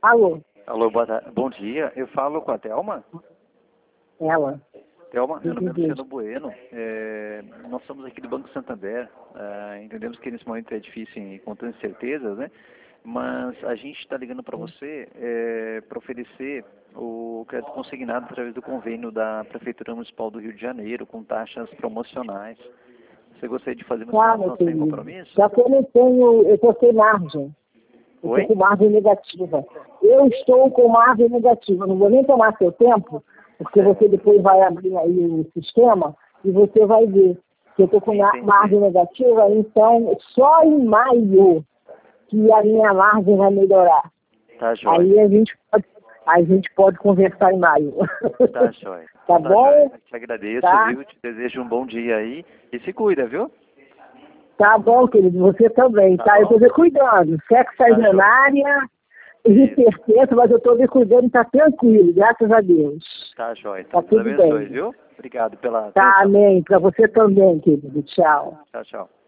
Alô? Alô, bom dia. Eu falo com a Thelma. Ela? Thelma, meu nome é Luciano Bueno. Nós somos aqui do Banco Santander. Entendemos que nesse momento é difícil encontrar certezas, né? Mas a gente está ligando para você para oferecer o crédito consignado através do convênio da Prefeitura Municipal do Rio de Janeiro com taxas promocionais. Você gostaria de fazer uma simulação sem compromisso? Só que eu não tenho, eu estou sem margem. Eu estou com margem negativa. Eu estou com margem negativa. Não vou nem tomar seu tempo, porque você depois vai abrir aí o sistema e você vai ver que eu estou com margem negativa, então só em maio que a minha margem vai melhorar. Tá, joia. Aí a gente pode conversar em maio. Tá, joia. Tá bom? Joia. Te agradeço, tá? viu? Te desejo um bom dia aí e se cuida, viu? Tá bom, querido. Você também, tá? Eu estou me cuidando. Sexo milionária, incerteza, mas eu estou me cuidando e tá tranquilo, graças a Deus. Tá, joia. Tá tudo abençoe, bem. viu? Obrigado pela Tá, atenção. amém. Para você também, querido. Tchau. Tchau, tchau.